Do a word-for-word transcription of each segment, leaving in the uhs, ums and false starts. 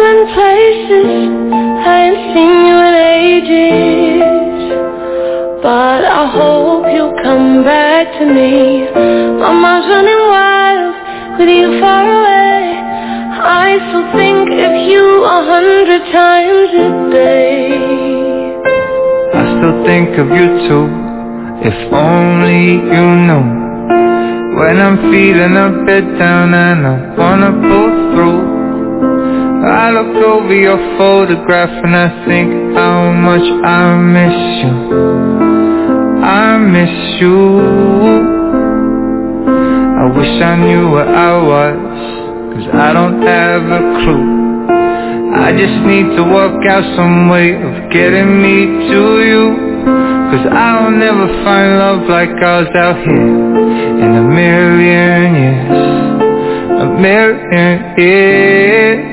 traveling places I ain't seen you in ages, but I hope you'll come back to me. My mind's running wild with you far away. I still think of you a hundred times a day. I still think of you too, if only you knew. When I'm feeling a bit down and I wanna pull through, I look over your photograph and I think how much I miss you. I miss you. I wish I knew where I was, 'cause I don't have a clue. I just need to work out some way of getting me to you, 'cause I'll never find love like ours out here in a million years, a million years.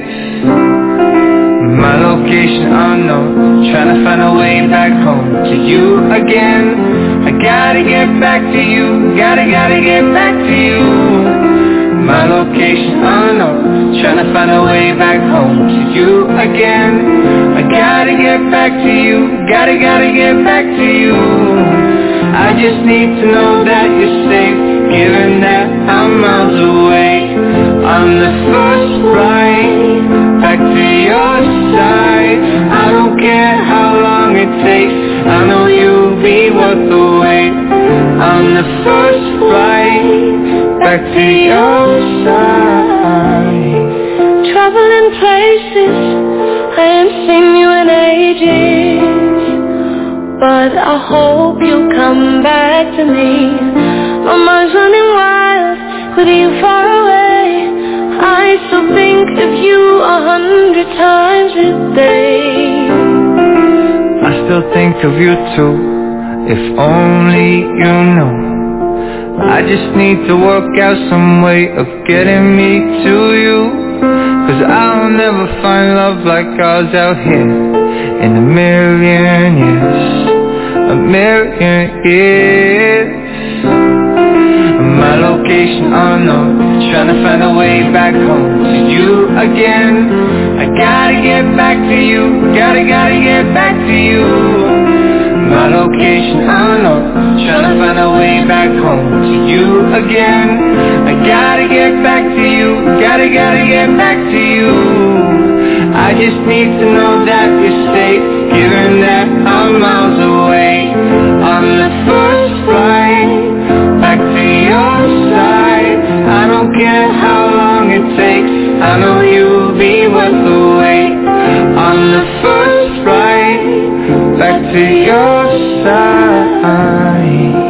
My location unknown, trying to find a way back home to you again. I gotta get back to you, gotta, gotta get back to you. My location unknown, trying to find a way back home to you again. I gotta get back to you, gotta, gotta get back to you. I just need to know that you're safe, given that I'm miles away. On the first flight back to your side, I don't care how long it takes, I know you'll be worth the wait. On the first flight back to your side. Traveling places I ain't seen you in ages, but I hope you'll come back to me. My mind's running wild with you far away. I still think of you a hundred times a day. I still think of you too, if only you knew. I just need to work out some way of getting me to you, 'cause I'll never find love like ours out here in a million years, a million years. My location unknown, trying to find a way back home to you again. I gotta get back to you, gotta, gotta get back to you. My location unknown, trying to find a way back home to you again. I gotta get back to you, gotta, gotta get back to you. I just need to know that you're safe, given that I'm miles away. On the first flight back to your side, I don't care how long it takes, I know you'll be worth the wait. On the first flight back to your side.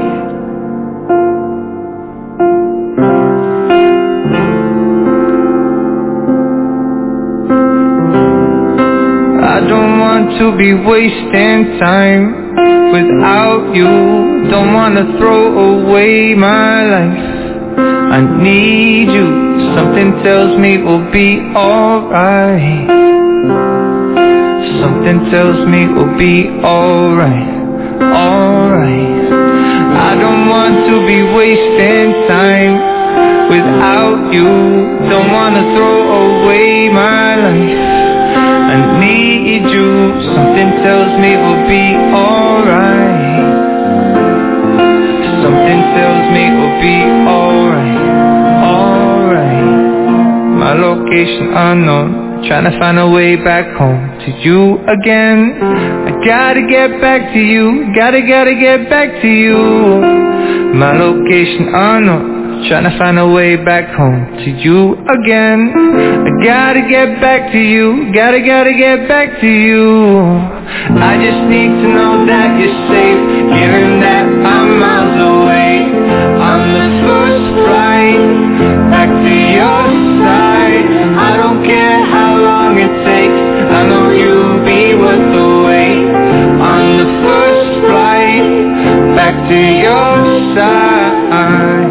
I don't want to be wasting time without you. Don't wanna throw away my life, I need you. Something tells me we'll be alright. Something tells me we'll be alright, alright. I don't want to be wasting time without you. Don't wanna throw away my life, I need you. Something tells me we'll be alright. Something tells me we'll be alright, alright. My location unknown, trying to find a way back home to you again. I gotta get back to you, gotta, gotta get back to you. My location unknown, trying to find a way back home to you again. I gotta get back to you, gotta, gotta get back to you. I just need to know that you're safe, given that I'm miles away. On the first flight back to your side, I don't care how long it takes, I know you'll be worth the wait. On the first flight back to your side.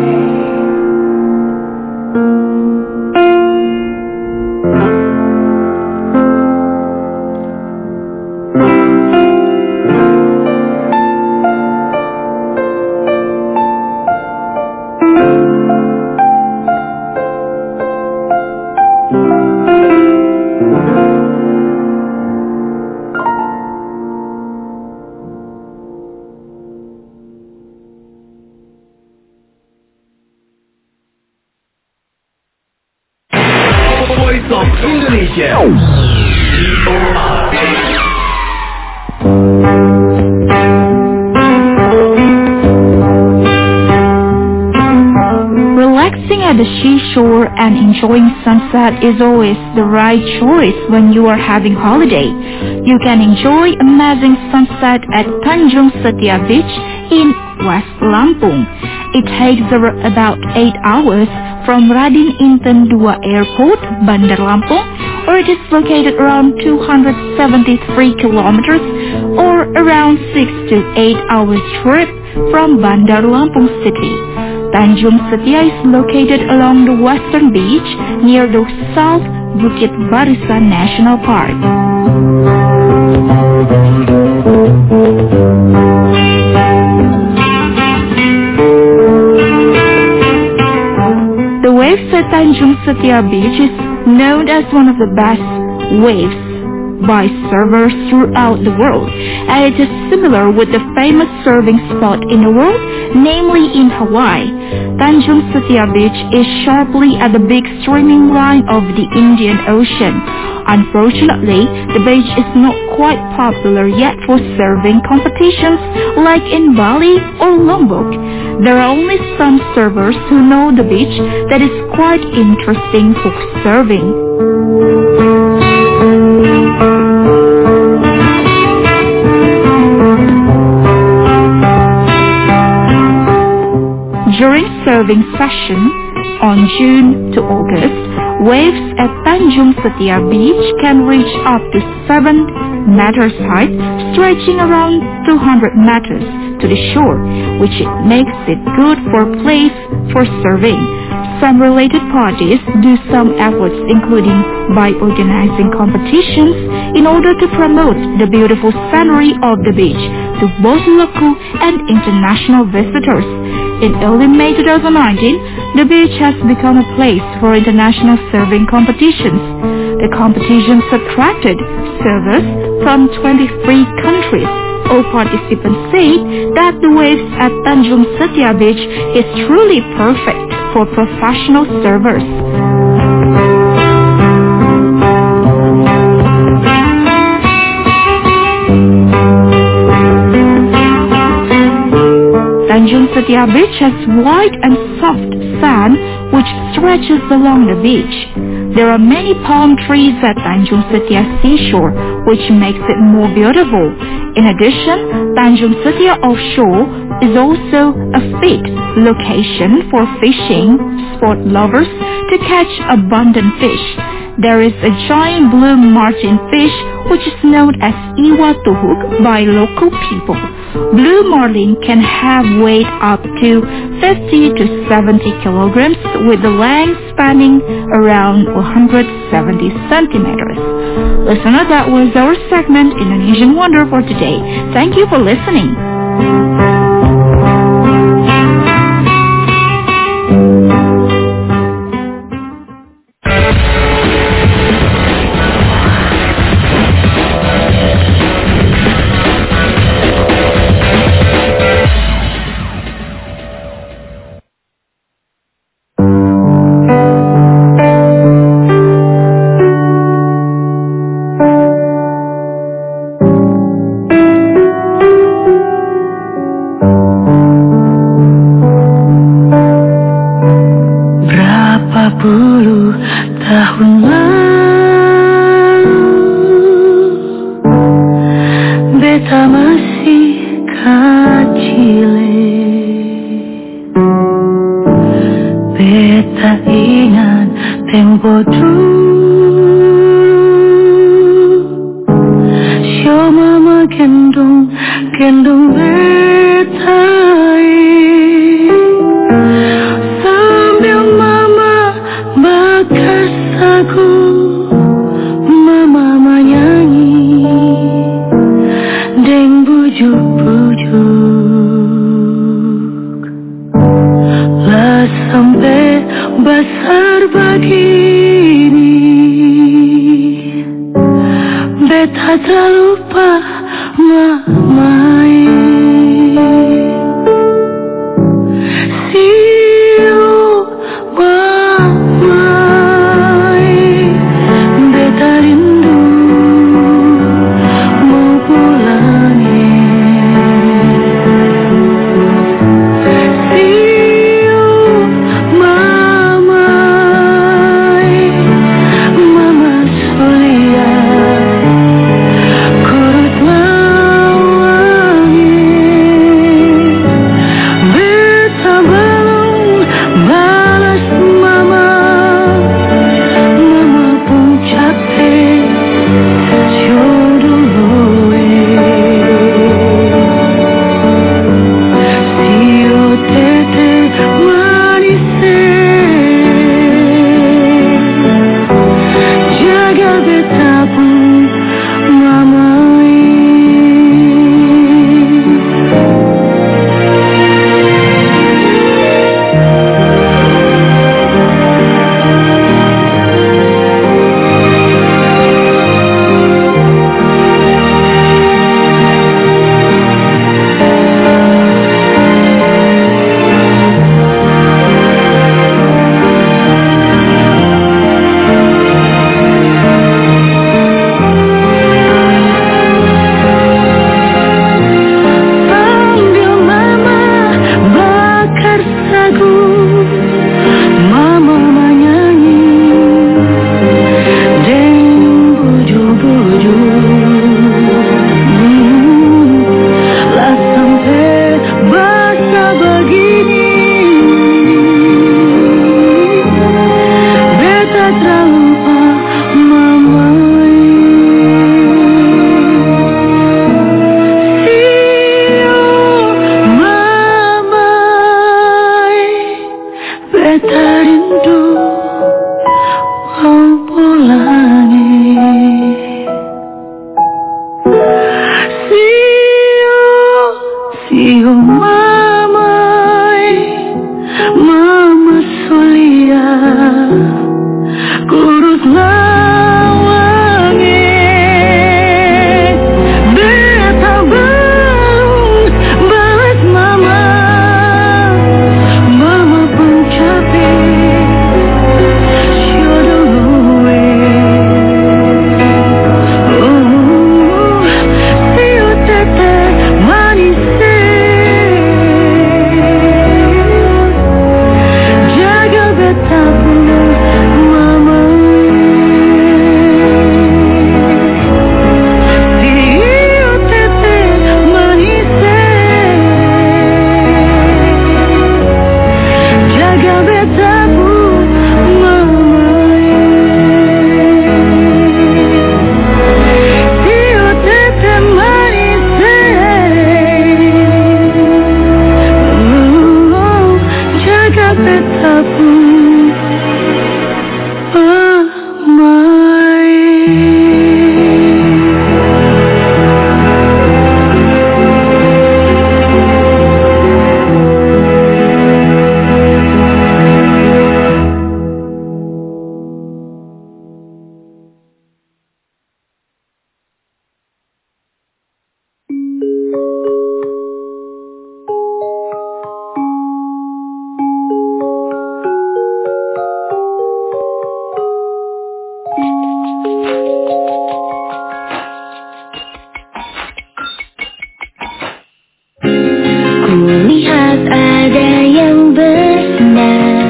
Relaxing at the seashore and enjoying sunset is always the right choice when you are having holiday. You can enjoy amazing sunset at Tanjung Setia Beach in West Lampung. It takes about eight hours from Radin Inten two Airport, Bandar Lampung, or it is located around two hundred seventy-three kilometers or around six to eight hours trip from Bandar Lampung City. Tanjung Setia is located along the western beach near the South Bukit Barisan National Park. The waves at Tanjung Setia Beach is known as one of the best waves by surfers throughout the world, and it is similar with the famous surfing spot in the world, namely in Hawaii. Tanjung Setia Beach is sharply at the big streaming line of the Indian Ocean. Unfortunately, the beach is not quite popular yet for surfing competitions like in Bali or Lombok. There are only some surfers who know the beach that is quite interesting for surfing. During surfing session on June to August, waves at Tanjung Setia Beach can reach up to seven meters height, stretching around two hundred meters to the shore, which makes it good for place for surfing. Some related parties do some efforts, including by organizing competitions in order to promote the beautiful scenery of the beach to both local and international visitors. In early May twenty nineteen, the beach has become a place for international surfing competitions. The competitions attracted surfers from twenty-three countries. All participants say that the waves at Tanjung Setia Beach is truly perfect for professional surfers. Tanjung Setia Beach has white and soft sand which stretches along the beach. There are many palm trees at Tanjung Setia seashore, which makes it more beautiful. In addition, Tanjung Setia offshore is also a fit location for fishing sport lovers to catch abundant fish. There is a giant blue martin fish which is known as Iwa Tuhuk by local people. Blue marlin can have weight up to fifty to seventy kilograms with the length spanning around one hundred seventy centimeters. Listener, that was our segment Indonesian Wonder for today. Thank you for listening. Beta Kulihat ada yang bersinar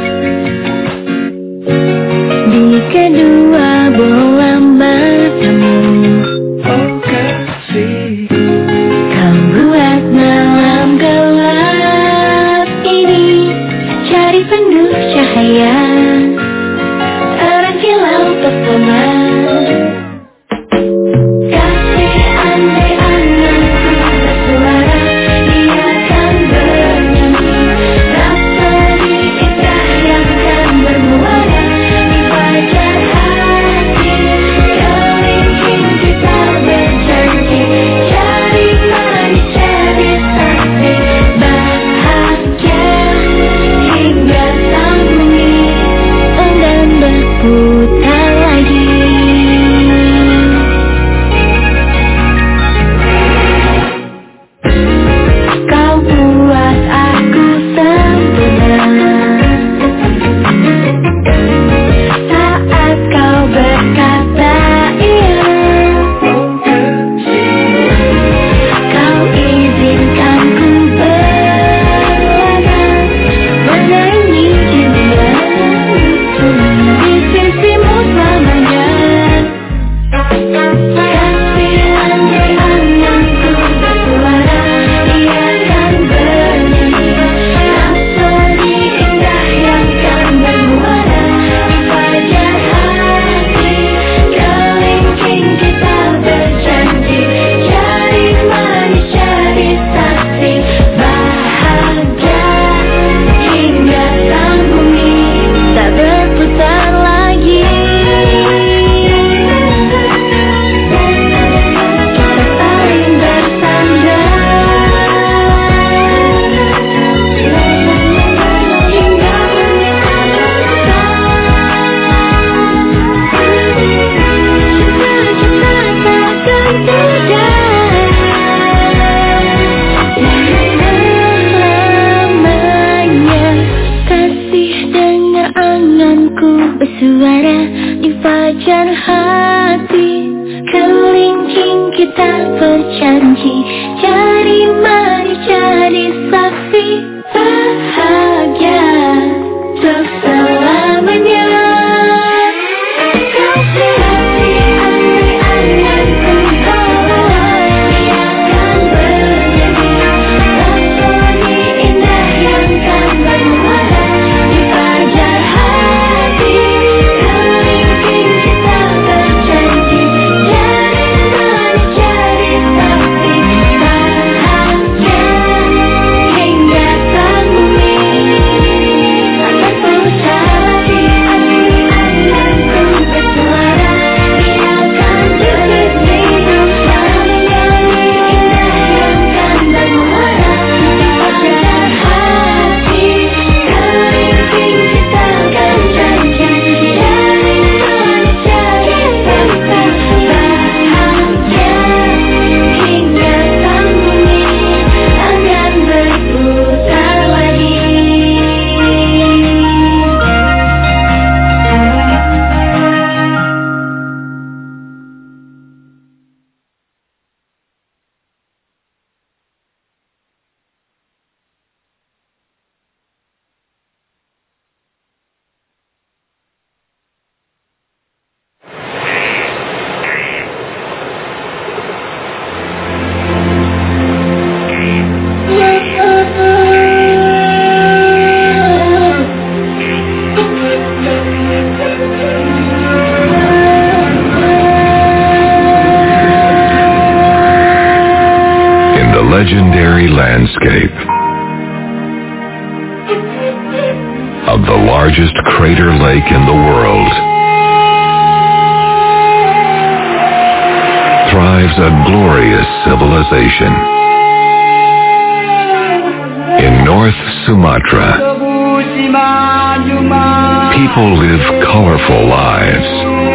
di kedua bola matamu. Oh kasih, Kau buat malam gelap ini cari penuh cahaya, terang kilau pesona. Kasih andai anganku bersuara, dia akan bernyanyi. Rhapsodi indah yang kan bermuara di fajar hati. Kelingking kita berjanji, cari manis cari saksi, bahagia hingga sang bumi enggan berputar lagi. Kau buat aku sempurna saat kau berkata iya. Kau izinkan ku berlaga menyanyi dunia di sisimu selamanya. Kasih andai anganku bersuara, dia akan bernyanyi. Rhapsodi indah yang kan bermuara di fajar hati. Kelingking kita berjanji, cari manis cari saksi, bahagia hingga sang bumi tak berputar lagi. Kita saling bersandar hingga bumi cinta takkan pudar selamanya. Kasih dengar anganku bersuara di fajar hati. Kelingking kita berjanji, cari manis cari saksi, bahagia untuk selamanya. Kasih andai anganku bersuara, dia akan bernyanyi. Rhapsodi indah yang kan bermuara di fajar hati. Kelingking kita berjanji, cari manis cari saksi, bahagia hingga sang bumi akan putar lagi. Anganku bersuara, dia akan bernyanyi. Menyanyi indah yang kan bermuara di fajar hati. Kelingking kita akan janji, cari manis cari saksi, bahagia hingga sang bumi akan berputar lagi. In the legendary landscape of the largest crater lake in the world thrives a glorious civilization. In North Sumatra, people live colorful lives.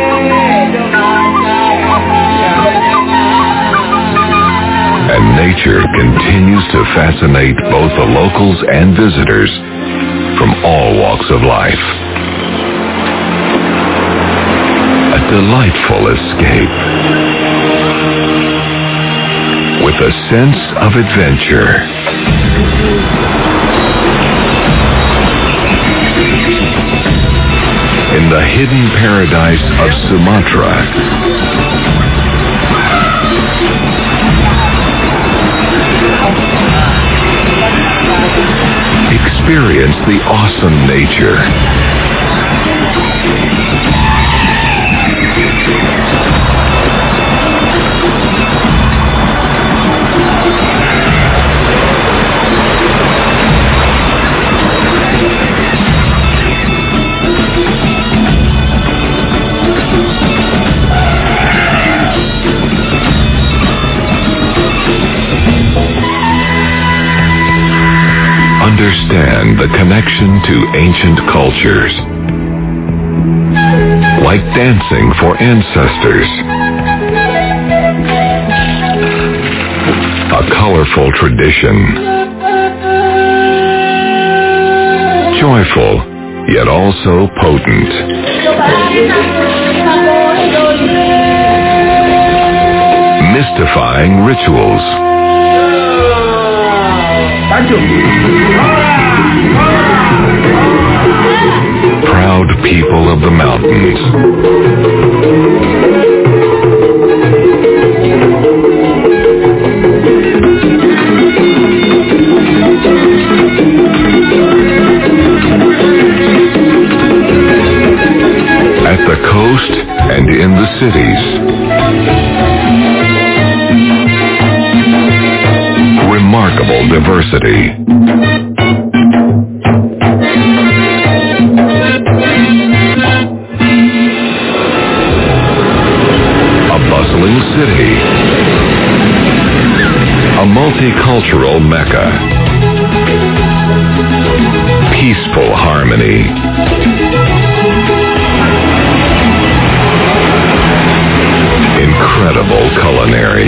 And nature continues to fascinate both the locals and visitors from all walks of life. A delightful escape with a sense of adventure In the hidden paradise of Sumatra, experience the awesome nature. Understand the connection to ancient cultures, like dancing for ancestors, a colorful tradition, joyful yet also potent, mystifying rituals, proud people of the mountains. At the coast and in the cities. Remarkable diversity. A bustling city. A multicultural Mecca. Peaceful harmony. Incredible culinary.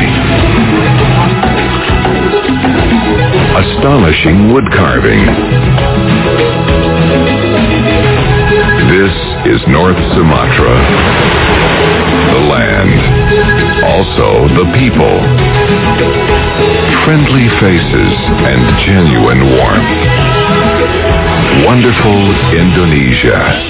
Astonishing wood carving. This is North Sumatra. The land. Also the people. Friendly faces and genuine warmth. Wonderful Indonesia.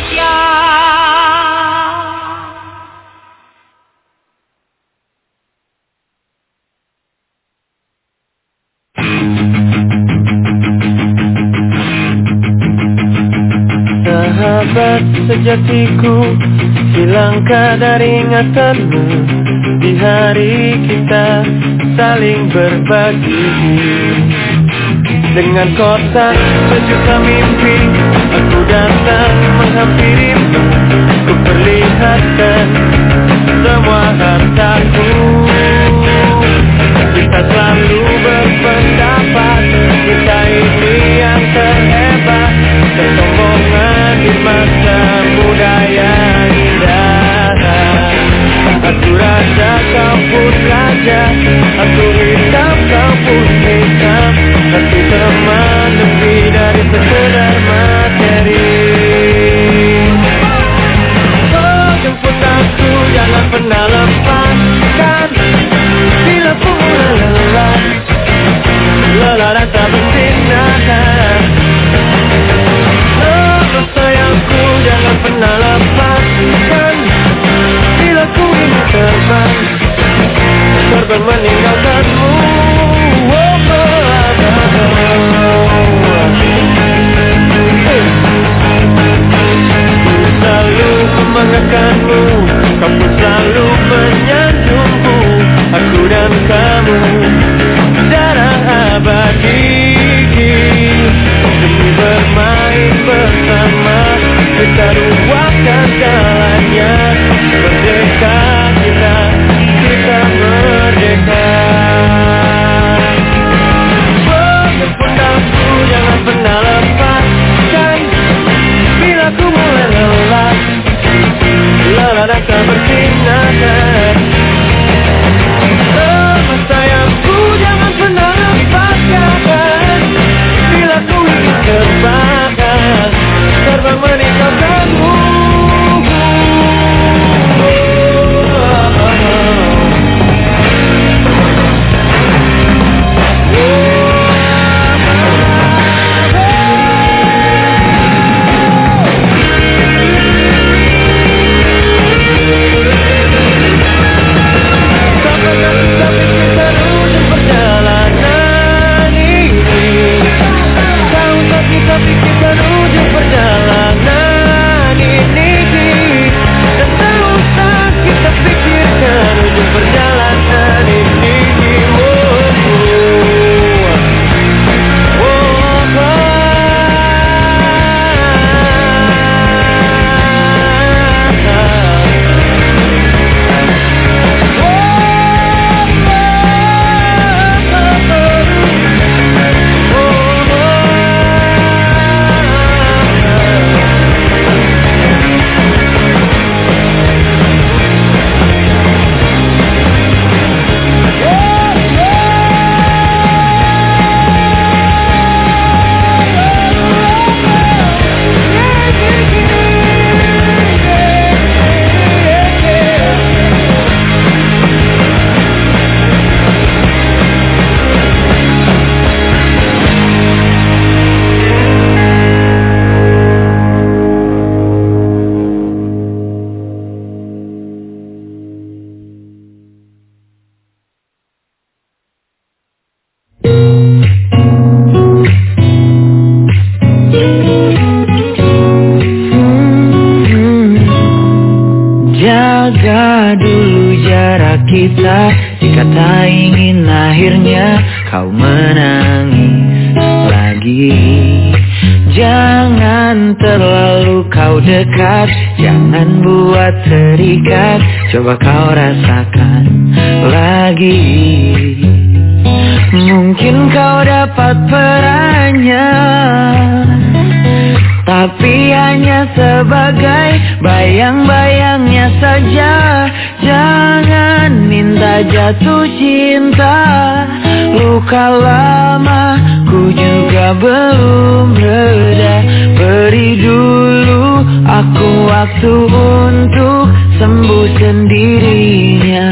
Sahabat sejatiku, hilangkah dari ingatanmu di hari kita saling berbagi. Dengan kotak sejuta mimpi, aku datang menghampirimu. Ku perlihatkan semua hartaku. Kita selalu berpendapat, kita ini yang terhebat. Kesombongan di masa muda yang indah. Aku raja, kau pun raja. Aku hitam, kau pun hitam. Satu teman lebih dari sekedar materi. Oh, jemput aku, jangan pernah lepaskan. Bila pun lelah, lelah dan tak bersinar. Oh, sayangku, jangan pernah lepaskan. Bila ku ingin terbang, terbang meninggalkanmu. cerita jika tak ingin akhirnya kau menangis lagi. Jangan terlalu kau dekat, jangan buat terikat, coba kau rasakan lagi. Mungkin kau dapat perannya, tapi hanya sebagai bayang-bayangnya saja. Jangan minta jatuh cinta, luka lama ku juga belum reda. Beri dulu aku waktu untuk sembuh sendirinya.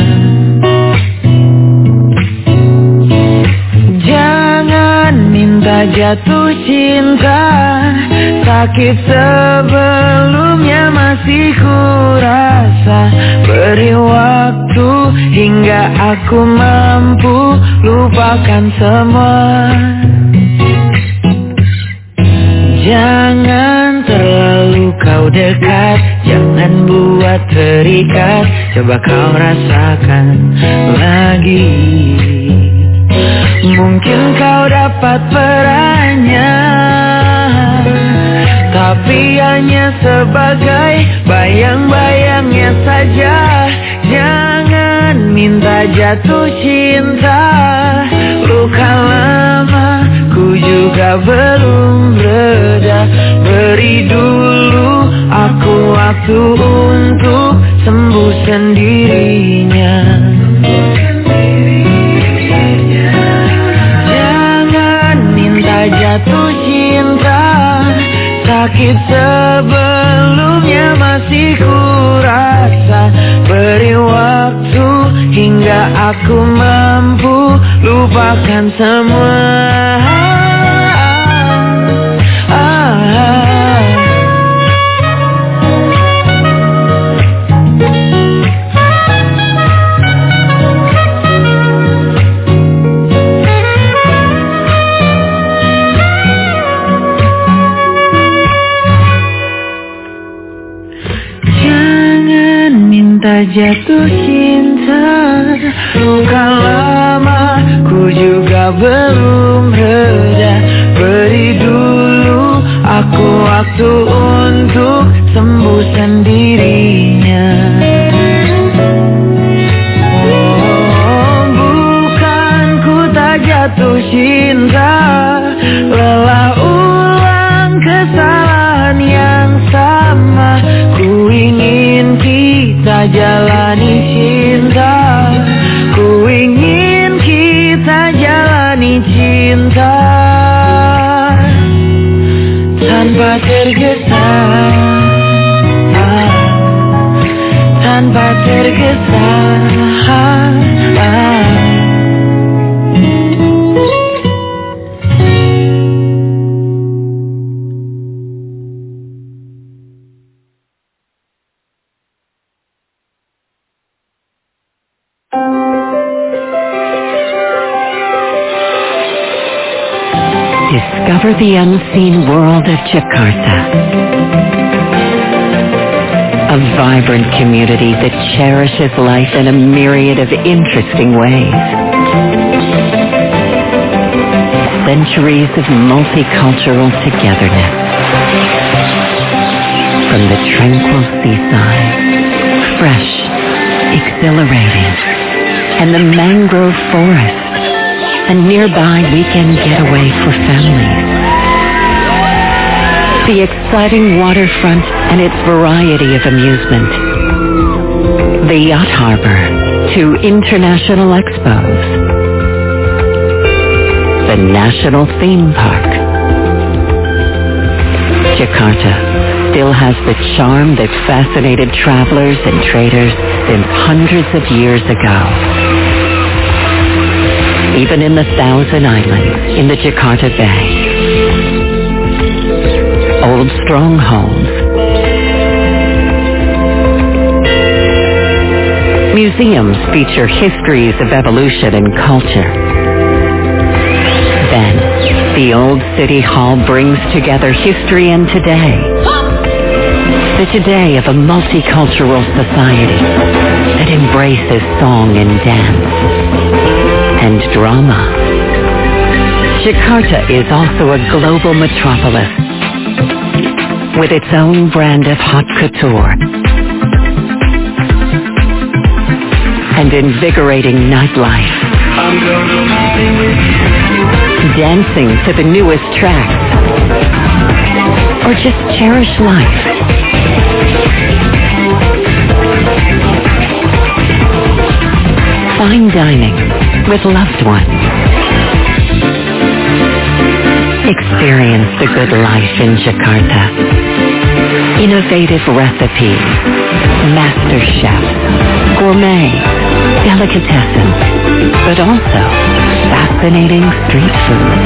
Jangan minta jatuh cinta, sakit sebelumnya masih kurasa. Beri waktu hingga aku mampu lupakan semua. Jangan terlalu kau dekat, jangan buat terikat, coba kau rasakan lagi. Mungkin kau dapat perannya, tapi hanya sebagai bayang-bayangnya saja. Jangan minta jatuh cinta, luka lama ku juga belum reda. Beri dulu aku waktu untuk sembuh sendirinya. Jangan minta jatuh cinta, sakit sebelumnya masih kurasa. Beri waktu hingga aku mampu lupakan semua. Jatuh cinta, luka lama ku juga belum reda. Beri dulu aku waktu untuk sembuh sendirinya. Oh, bukan ku tak jatuh cinta, lelah ulang kesalahan yang sama. Ku ingin kita jalani cinta, ku ingin kita jalani cinta tanpa tergesa, tanpa tergesa. Discover the unseen world of Jakarta. A vibrant community that cherishes life in a myriad of interesting ways. Centuries of multicultural togetherness. From the tranquil seaside, fresh, exhilarating, and the mangrove forest, a nearby weekend getaway for families. The exciting waterfront and its variety of amusement. The yacht harbor, two international expos. The national theme park. Jakarta still has the charm that fascinated travelers and traders since hundreds of years ago. Even in the Thousand Islands in the Jakarta Bay. Old strongholds. Museums feature histories of evolution and culture. Then, the old city hall brings together history and today. The today of a multicultural society. that embraces song and dance and drama. Jakarta is also a global metropolis with its own brand of haute couture and invigorating nightlife. I'm gonna party with you. Dancing to the newest tracks or just cherish life. Fine dining with loved ones. Experience the good life in Jakarta. Innovative recipes, master chefs, gourmet, delicatessen, but also fascinating street food.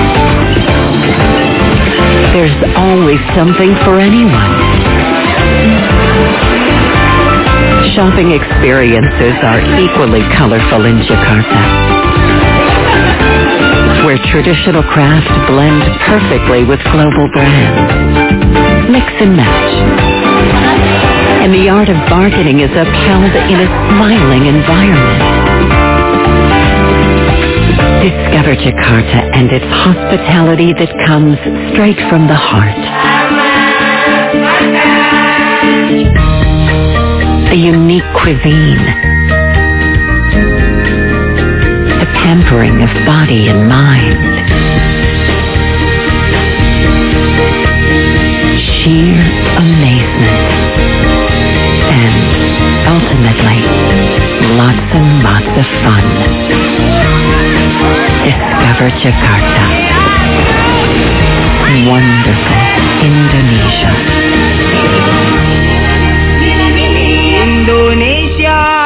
There's always something for anyone. Shopping experiences are equally colorful in Jakarta, where traditional craft blend perfectly with global brands. Mix and match. And the art of bargaining is upheld in a smiling environment. Discover Jakarta and its hospitality that comes straight from the heart. A unique cuisine. The pampering of body and mind. Sheer amazement. And ultimately, lots and lots of fun. Discover Jakarta. Wonderful Indonesia. Indonesia.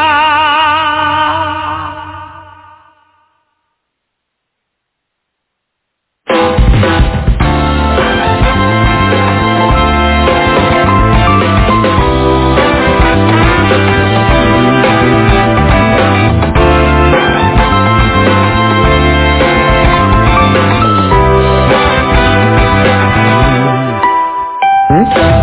Hmm?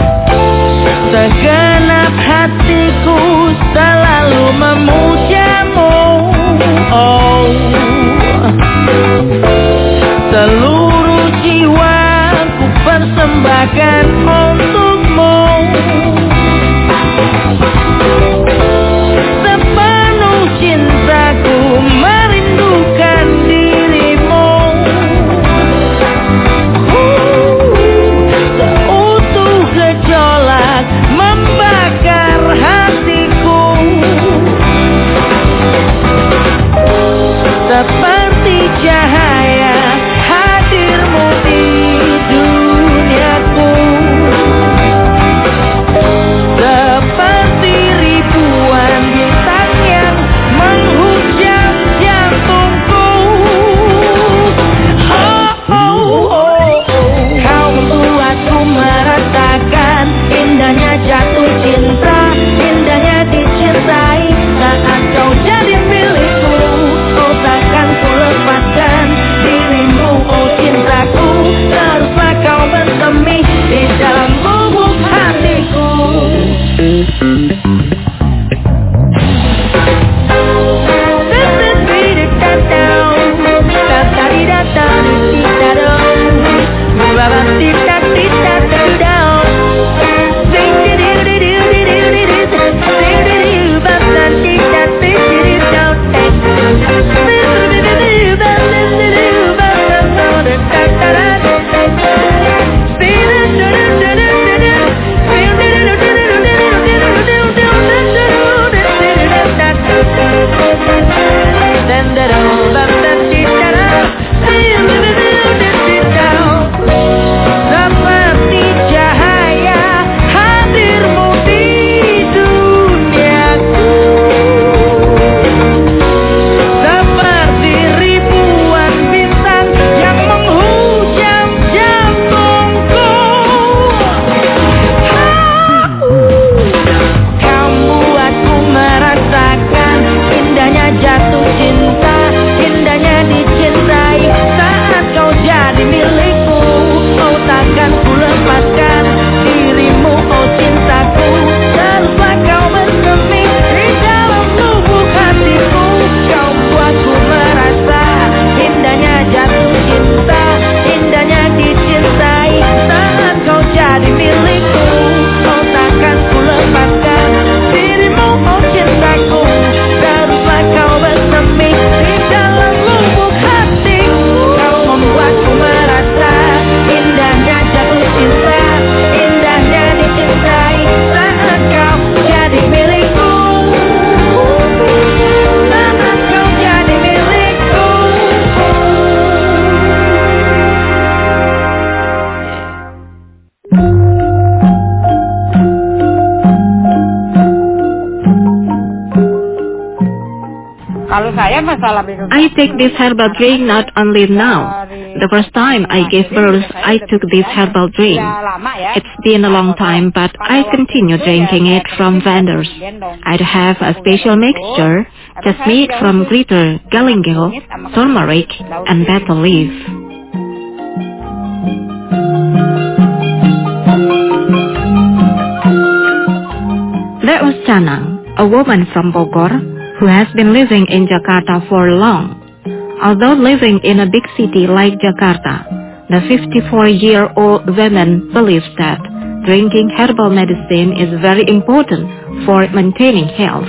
I take this herbal drink not only now. The first time I gave birth, I took this herbal drink. It's been a long time, but I continue drinking it from vendors. I'd have a special mixture just made from glitter, galangal, turmeric, and betel leaf. That was Canang, a woman from Bogor who has been living in Jakarta for long. Although living in a big city like Jakarta, the fifty-four-year-old woman believes that drinking herbal medicine is very important for maintaining health.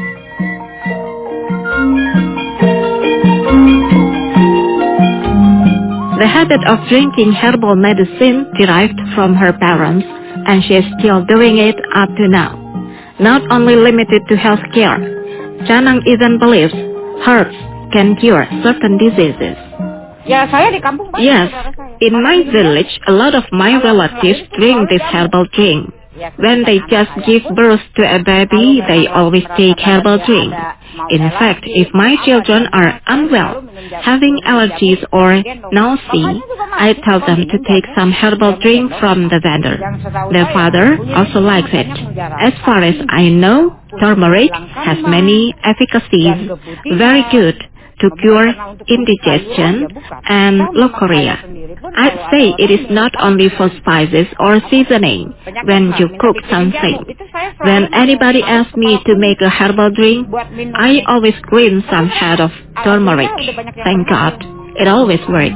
The habit of drinking herbal medicine derived from her parents, and she is still doing it up to now. Not only limited to healthcare, Canang even believes herbs can cure certain diseases. Yes, in my village, a lot of my relatives drink this herbal drink. When they just give birth to a baby, they always take herbal drink. In fact, if my children are unwell, having allergies or nausea, I tell them to take some herbal drink from the vendor. Their father also likes it. As far as I know, turmeric has many efficacies, very good to cure indigestion and leukorrhea. I'd say it is not only for spices or seasoning when you cook something. When anybody asks me to make a herbal drink, I always green some head of turmeric. Thank God, it always works.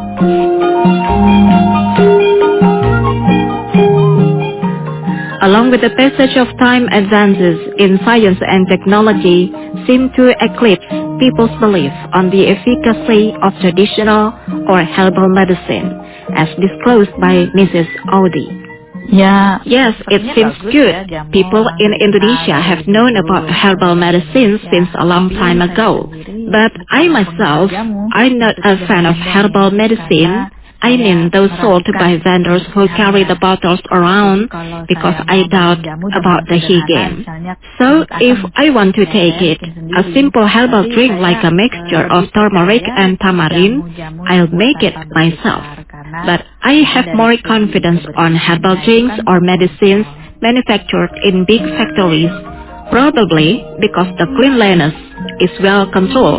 Along with the passage of time, advances in science and technology seem to eclipse people's belief on the efficacy of traditional or herbal medicine, as disclosed by Missus Audi. Yeah. Yes, it seems good. People in Indonesia have known about herbal medicine since a long time ago. But I myself, I'm not a fan of herbal medicine. I mean those sold by vendors who carry the bottles around because I doubt about the hygien. So if I want to take it, a simple herbal drink like a mixture of turmeric and tamarind, I'll make it myself. But I have more confidence on herbal drinks or medicines manufactured in big factories, probably because the cleanliness is well controlled.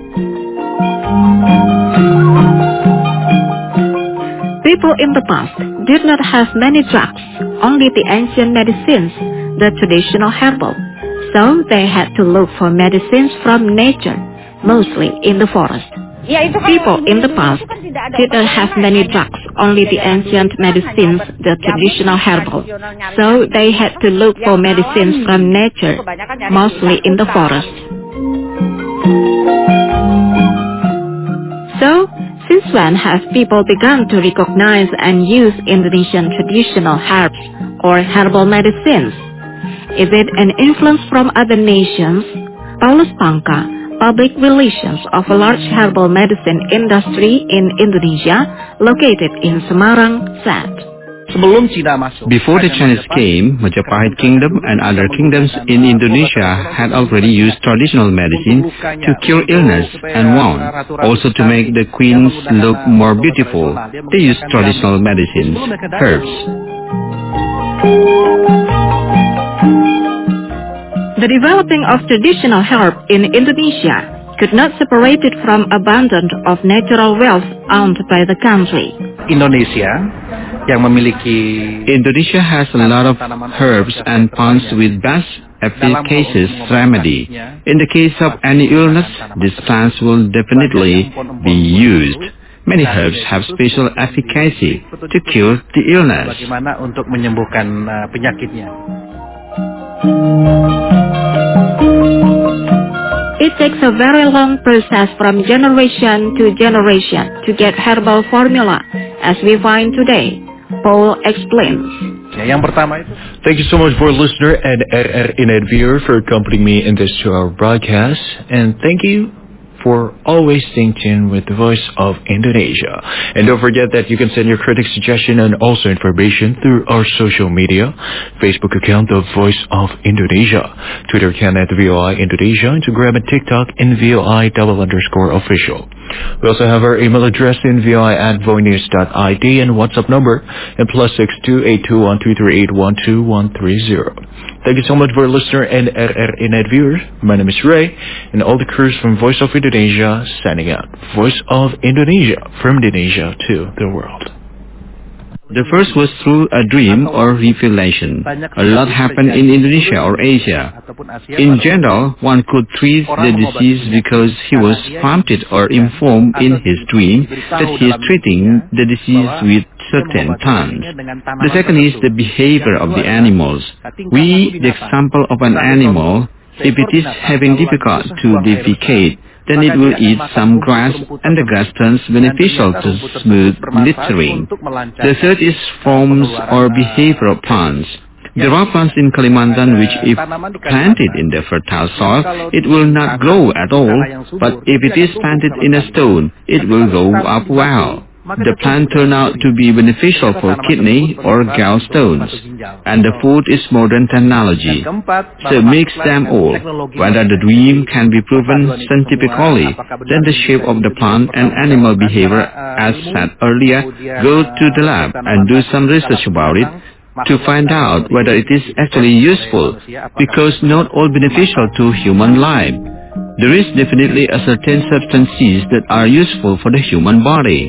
People in the past did not have many drugs, only the ancient medicines, the traditional herbal. So they had to look for medicines from nature, mostly in the forest. People in the past did not have many drugs, only the ancient medicines, the traditional herbal. So they had to look for medicines from nature, mostly in the forest. So, since when have people begun to recognize and use Indonesian traditional herbs or herbal medicines? Is it an influence from other nations? Paulus Pangka, public relations of a large herbal medicine industry in Indonesia, located in Semarang, said, Before the Chinese came, Majapahit Kingdom and other kingdoms in Indonesia had already used traditional medicine to cure illness and wound. Also to make the queens look more beautiful, they used traditional medicines, herbs. The developing of traditional herb in Indonesia could not separate it from abundance of natural wealth owned by the country. Indonesia yang memiliki Indonesia has a lot of herbs and plants with best efficacious remedy. In the case of any illness, these plants will definitely be used. Many herbs have special efficacy to cure the illness. Bagaimana untuk menyembuhkan uh, penyakitnya. It takes a very long process from generation to generation to get herbal formula, as we find today. Paul explains. Ya, yang pertama itu. Thank you so much for listener and R R Interviewer for accompanying me in this two-hour broadcast, and thank you therefore always stay tuned with the Voice of Indonesia. And don't forget that you can send your critic suggestion and also information through our social media. Facebook account of Voice of Indonesia, Twitter account at V O I Indonesia, Instagram and TikTok in V O I double underscore official. We also have our email address in V O I at voinews dot I D and WhatsApp number and plus six two eight two one two three eight one two one three zero. Thank you so much for our listener and R R I Net viewers. My name is Ray, and all the crews from Voice of Indonesia signing out. Voice of Indonesia, from Indonesia to the world. The first was through a dream or revelation. A lot happened in Indonesia or Asia. In general, one could treat the disease because he was prompted or informed in his dream that he is treating the disease with certain plants. The second is the behavior of the animals. We, the example of an animal, if it is having difficulty to defecate, then it will eat some grass, and the grass turns beneficial to smooth littering. The third is forms or behavior of plants. There are plants in Kalimantan which, if planted in the fertile soil, it will not grow at all, but if it is planted in a stone, it will grow up well. The plant turned out to be beneficial for kidney or gallstones, and the fourth is modern technology. So mix them all. Whether the dream can be proven scientifically, then the shape of the plant and animal behavior, as said earlier, go to the lab and do some research about it to find out whether it is actually useful, because not all beneficial to human life. There is definitely a certain substances that are useful for the human body.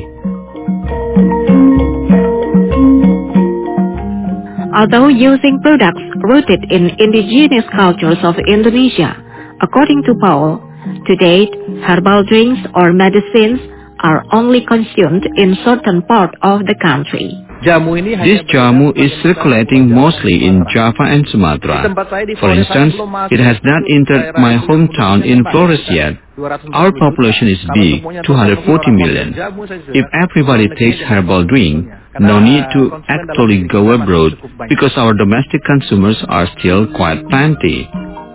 Although using products rooted in indigenous cultures of Indonesia, according to Paul, to date, herbal drinks or medicines are only consumed in certain part of the country. This jamu is circulating mostly in Java and Sumatra. For instance, it has not entered my hometown in Flores yet. Our population is big, two hundred forty million. If everybody takes herbal drink, no need to actually go abroad because our domestic consumers are still quite plenty.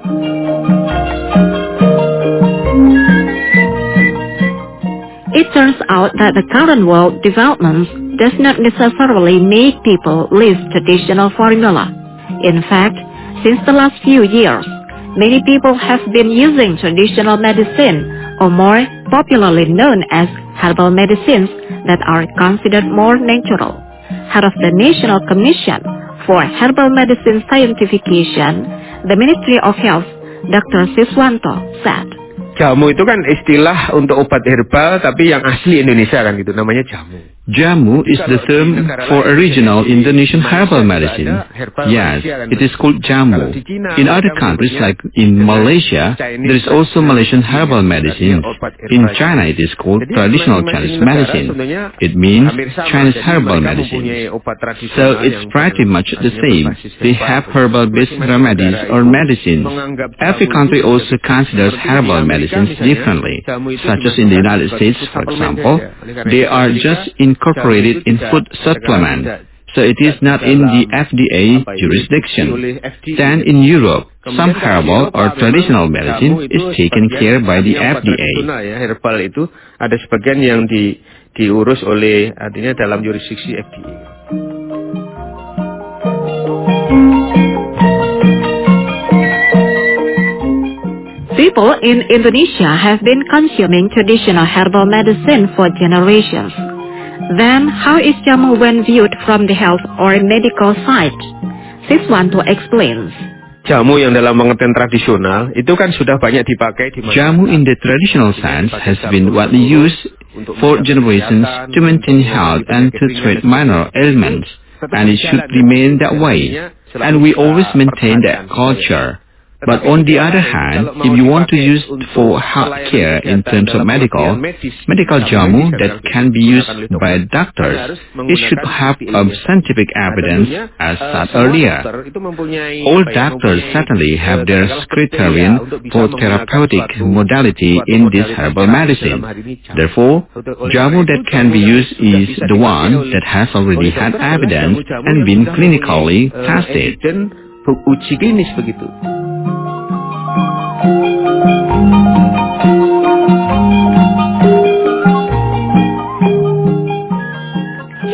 It turns out that the current world developments does not necessarily make people leave traditional formula. In fact, since the last few years, many people have been using traditional medicine, or more popularly known as herbal medicines, that are considered more natural. Head of the National Commission for Herbal Medicine Scientification, the Ministry of Health, Doctor Siswanto, said, Jamu itu kan istilah untuk obat herbal, tapi yang asli Indonesia kan gitu, namanya jamu. Jamu is the term for original Indonesian herbal medicine. Yes, it is called jamu. In other countries like in Malaysia, there is also Malaysian herbal medicine. In China, it is called traditional Chinese medicine. It means Chinese herbal medicine. So it's pretty much the same. They have herbal-based remedies or medicines. Every country also considers herbal medicines differently, such as in the United States, for example. They are just in incorporated in food supplement, so it is not in the F D A jurisdiction. Then in Europe, some herbal or traditional medicine is taken care by the F D A. Herbal itu ada sebagian yang di, diurus oleh artinya dalam jurisdiksi F D A. People in Indonesia have been consuming traditional herbal medicine for generations. Then, how is jamu when viewed from the health or medical side? Siswanto explains. Jamu yang dalam pengertian tradisional itu kan sudah banyak dipakai di mana. Jamu in the traditional sense has been widely used for generations to maintain health and to treat minor ailments, and it should remain that way. And we always maintain that culture. But on the other hand, if you want to use for health care in terms of medical, medical jamu that can be used by doctors, it should have a scientific evidence as said earlier. All doctors certainly have their criterion for therapeutic modality in this herbal medicine. Therefore, jamu that can be used is the one that has already had evidence and been clinically tested. Uji klinis begitu.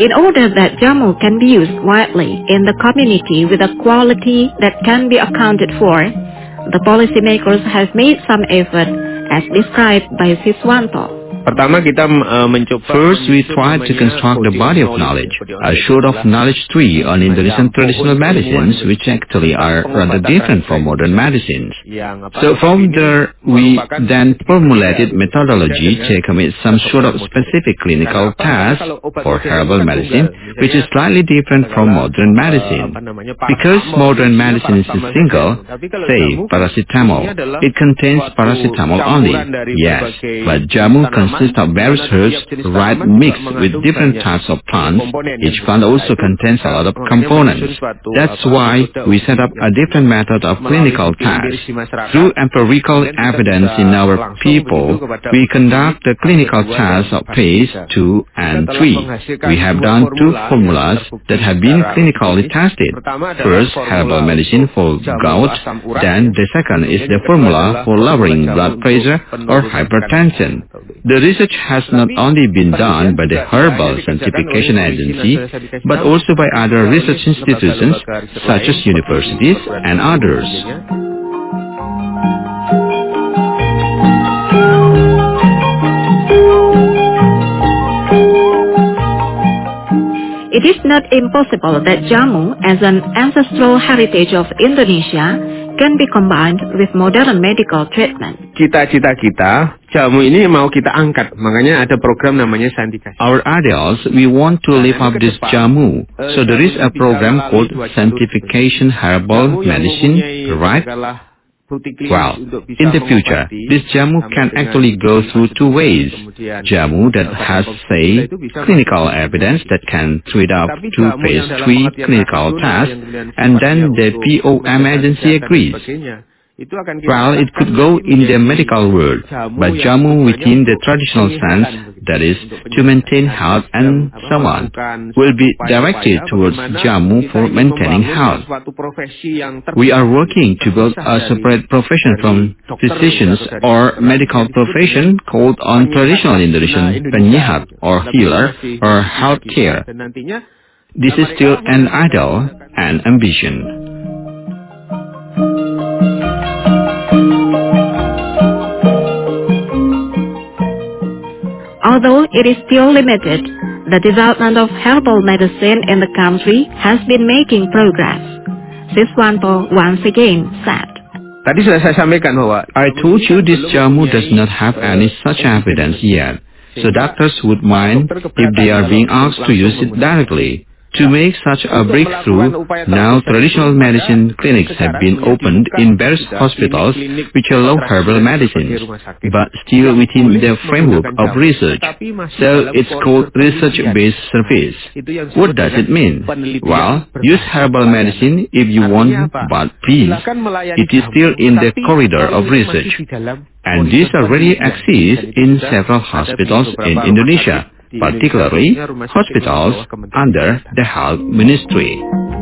In order that jamu can be used widely in the community with a quality that can be accounted for, the policymakers have made some effort as described by Siswanto. Pertama kita uh, mencoba. First, we tried to construct the body of knowledge, a sort of knowledge tree on Indonesian traditional medicines, which actually are rather different from modern medicines. So from there, we then formulated methodology to commit some sort of specific clinical test for herbal medicine, which is slightly different from modern medicine. Because modern medicine is a single, say paracetamol, it contains paracetamol only. Yes, but jamu consists of various herbs, right, mixed with different types of plants. Each plant also contains a lot of components. That's why we set up a different method of clinical test. Through empirical evidence in our people, we conduct the clinical tests of phase two and three. We have done two formulas that have been clinically tested. First, herbal medicine for gout, then the second is the formula for lowering blood pressure or hypertension. The research has not only been done by the Herbal Sanctification Agency, but also by other research institutions such as universities and others. It is not impossible that jamu, as an ancestral heritage of Indonesia, can be combined with modern medical treatment. Cita-cita kita, jamu ini mau kita angkat, makanya ada program namanya Santikasi. Our ideals, we want to live up this jamu, so there is a program called Sanctification Herbal Medicine, right? Well, in the future, this jamu can actually go through two ways. Jamu that has, say, clinical evidence that can treat up to phase three clinical tests, and then the P O M agency agrees. Well, it could go in the medical world, but jamu within the traditional sense, that is, to maintain health and so on, will be directed towards jamu for maintaining health. We are working to build a separate profession from physicians or medical profession called on traditional Indonesian penyehat or healer or health care. This is still an ideal and ambition. Although it is still limited, the development of herbal medicine in the country has been making progress. Siswanto once again said. Tadi sudah saya sampaikan bahwa I told you this jamu does not have any such evidence yet, so doctors would mind if they are being asked to use it directly. To make such a breakthrough, now traditional medicine clinics have been opened in various hospitals which allow herbal medicines, but still within the framework of research. So it's called research-based service. What does it mean? Well, use herbal medicine if you want, but please, it is still in the corridor of research. And this already exists in several hospitals in Indonesia, particularly hospitals under the Health Ministry.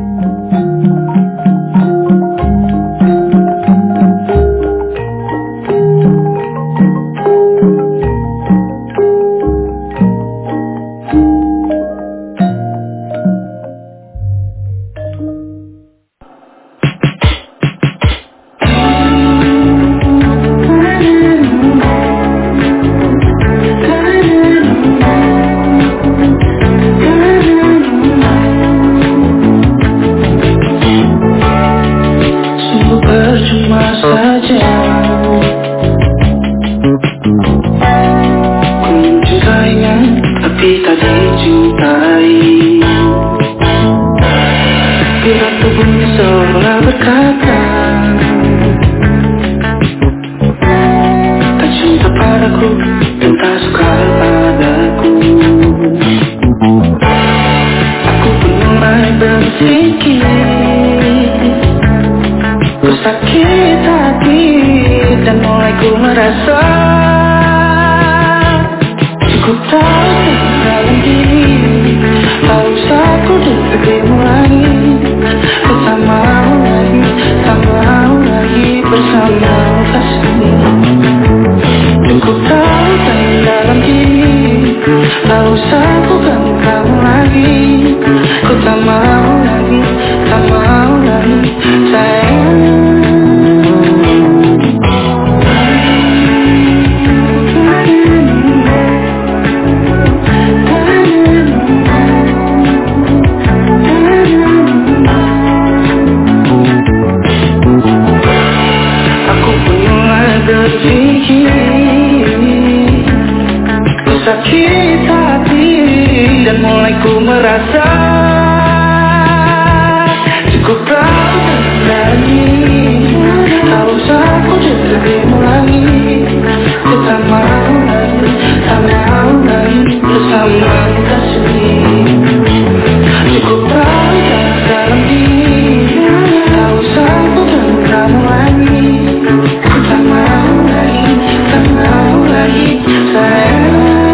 Sakit hati dan mulai ku merasa cukup tahu dalam diri, tak usah ku dekatimu lagi, bersamamu lagi, tambahmu lagi, bersamamu pasti. Cukup tahu dalam diri, tak usah ku ganggu kamu lagi. lagi, ku tak mau lagi, tak mau lagi sayang. Sakit hati dan mulai ku merasa cukup lagi, tak usah ku dirimu lagi, ku tak mau lagi, tak mau lagi bersama kasih. Cukup dalam diri, tak usah ku denganmu lagi, ku tak mau lagi, tak mau lagi sayang.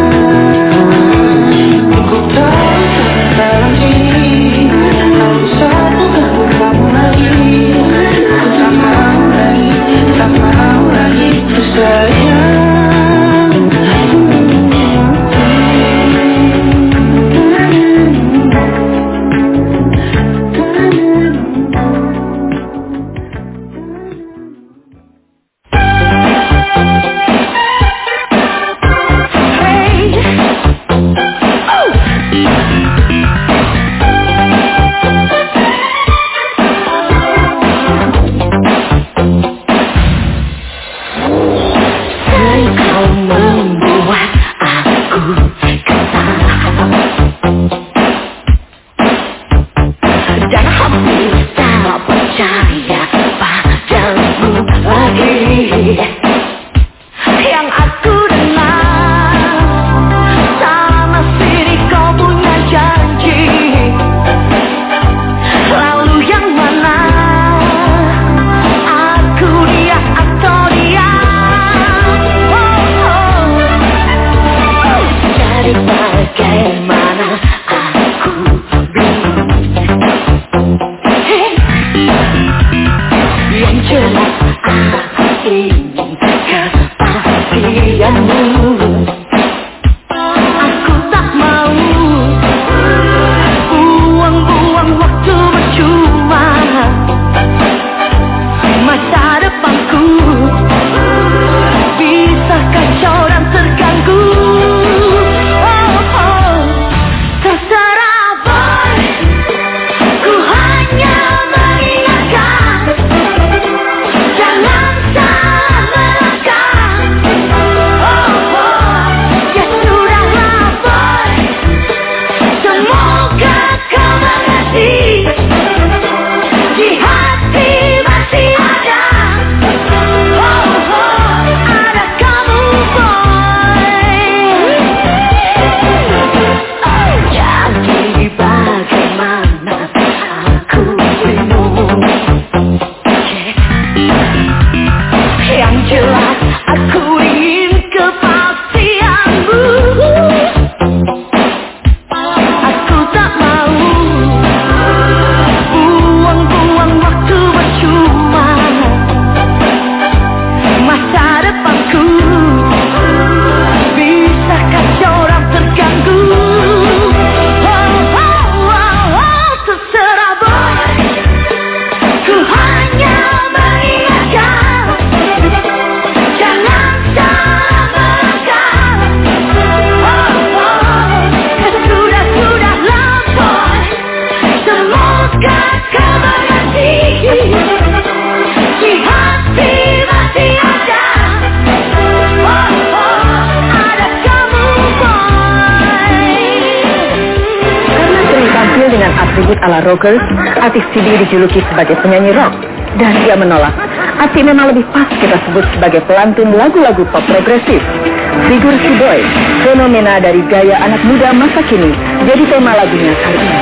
Atribut ala rockers, Atik Sidi dijuluki sebagai penyanyi rock, dan dia menolak. Atik memang lebih pas kita sebut sebagai pelantun lagu-lagu pop progresif. Figur si boy, fenomena dari gaya anak muda masa kini, jadi tema lagunya kali ini.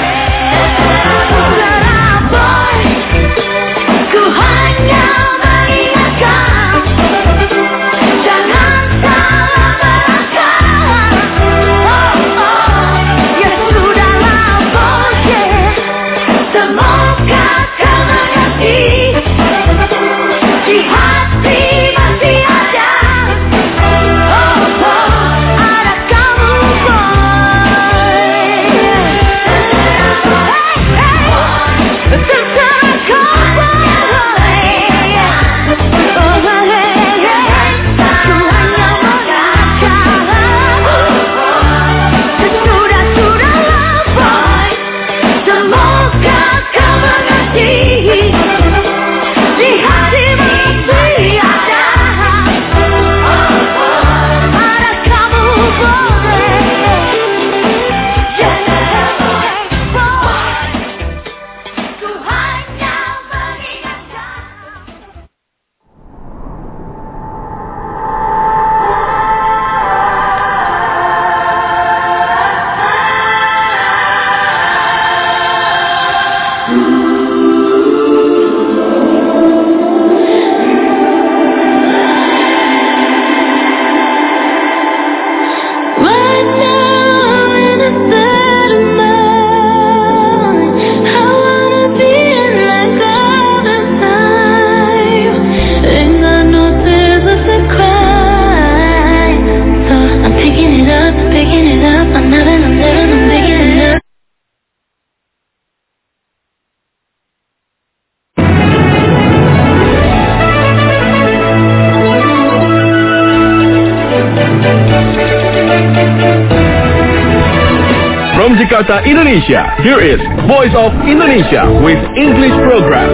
Jakarta, Indonesia. Here is Voice of Indonesia with English program.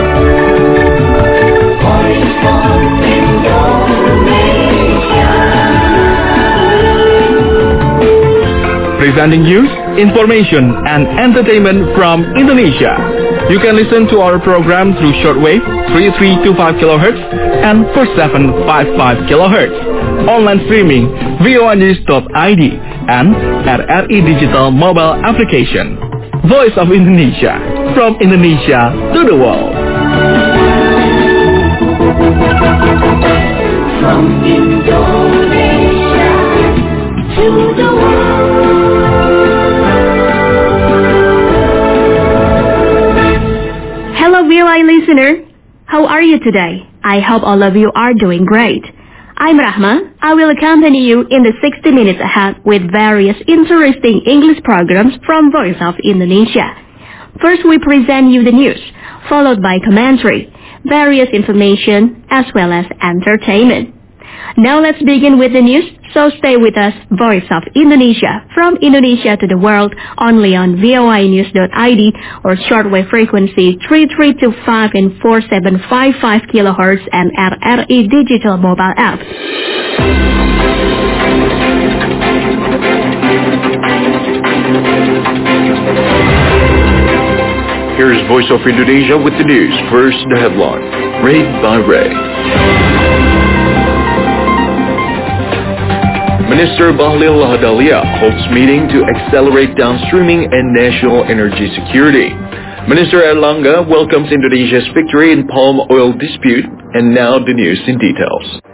Voice of Indonesia. Presenting news, information, and entertainment from Indonesia. You can listen to our program through shortwave three three two five kilohertz and four seven five five kilohertz. Online streaming V O A News dot I D and at R I Digital mobile application. Voice of Indonesia, from Indonesia to the world. From Indonesia to the world. Hello V O A listener, how are you today? I hope all of you are doing great. I'm Rahma. I will accompany you in the sixty minutes ahead with various interesting English programs from Voice of Indonesia. First we present you the news, followed by commentary, various information, as well as entertainment. Now let's begin with the news, so stay with us, Voice of Indonesia, from Indonesia to the world, only on V O A News dot I D or shortwave frequency three three two five and four seven five five kilohertz and at R I Digital mobile app. Here's Voice of Indonesia with the news. First, the headline, read by Ray. Minister Bahlil Lahadalia holds meeting to accelerate downstreaming and national energy security. Minister Erlangga welcomes Indonesia's victory in palm oil dispute, and now the news in details.